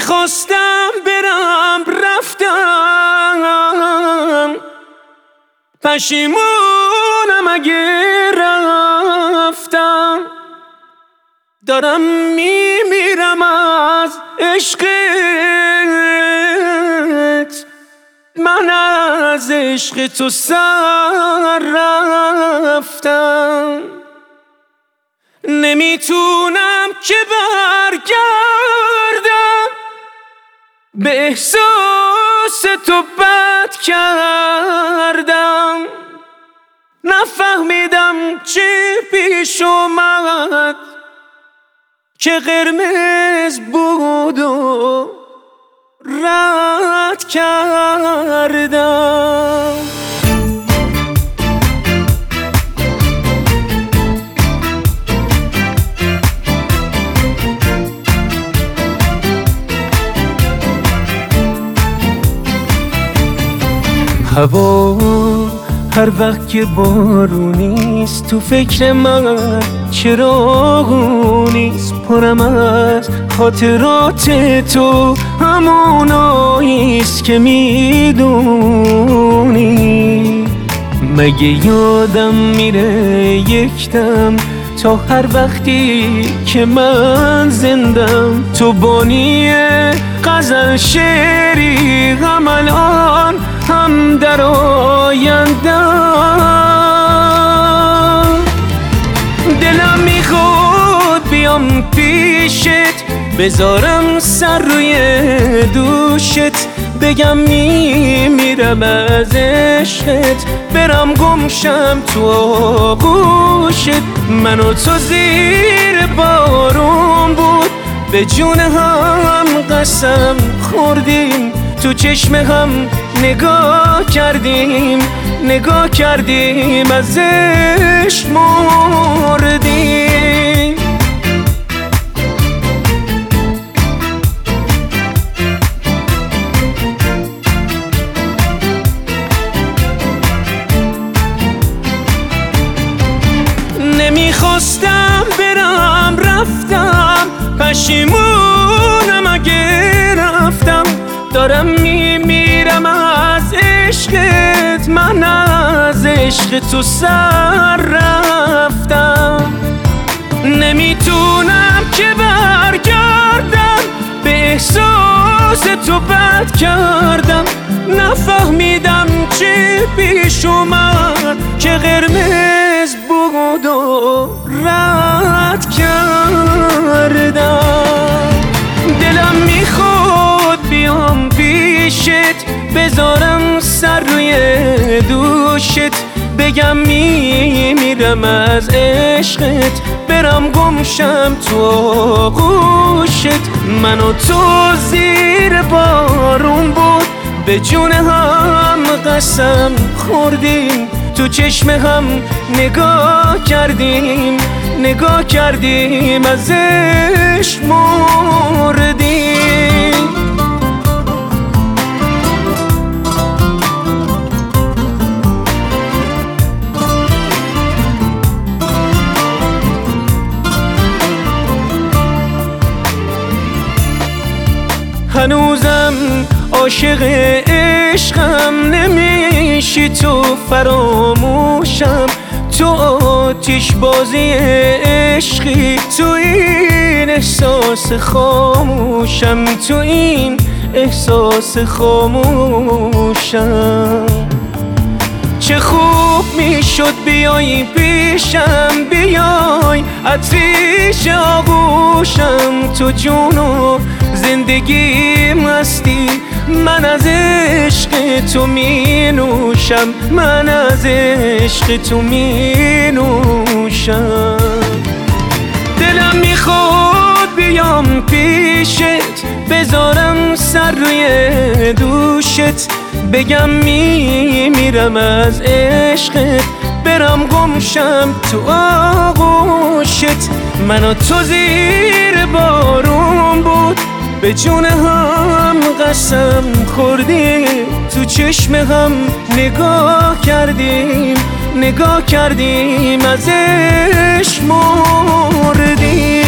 نمیخواستم برم رفتم، پشیمونم اگه رفتم. دارم میمیرم از عشقت، من از عشق تو سر رفتم. نمیتونم که برگردم، به احساس تو بد کردم. نفهمیدم چی پیش اومد که قرمز بود و رد کردم. هوا هر وقت که بارونیست تو فکر من چراغونیست، پرم از خاطرات تو هموناییست که میدونی. مگه یادم میره یک دم تا هر وقتی که من زندم، تو بانی غزل شعری هم الان هم در آیندم. دلم میخواد بیام پیشت، بذارم سر روی دوشت، بگم میمیرم از عشقت، برم گمشم تو آغوشت. من و تو زیر بارون بود، به جون هم قسم خوردیم، تو چشم هم نگاه کردیم از عشق مردیم. نمیخواستم برم رفتم، پشیمونم اگه رفتم. دارم میمیرم از عشقت، من از عشق تو سر رفتم. نمیتونم که برگردم، به احساس تو بد کردم. نفهمیدم چی پیش اومد که قرمز بود و رد کردم. دلم میخواد بیام پیشت، بذارم سر روی دوشت، بگم میمیرم از عشقت، برم گمشم تو آغوشت. من و تو زیر بارون بود، به جون هم قسم خوردیم، تو چشم هم نگاه کردیم از عشق مردیم. هنوزم عاشق عشقم، نمیشی تو فراموشم. تو آتش بازی عشقی، تو این احساس خاموشم، تو این احساس خاموشم. چه خوب میشد بیای پیشم، بیای عطریش آغوشم. تو جون و زندگی مستی، من از عشق تو می نوشم، من از عشق تو می نوشم. دلم میخواد بیام پیشت، بذارم سر روی دوشت، بگم میمیرم از عشقت، برم گمشم تو آغوشت. من و تو زیر بارون بود، به جون هم قسم خوردیم، تو چشم هم نگاه کردیم از عشق مردیم.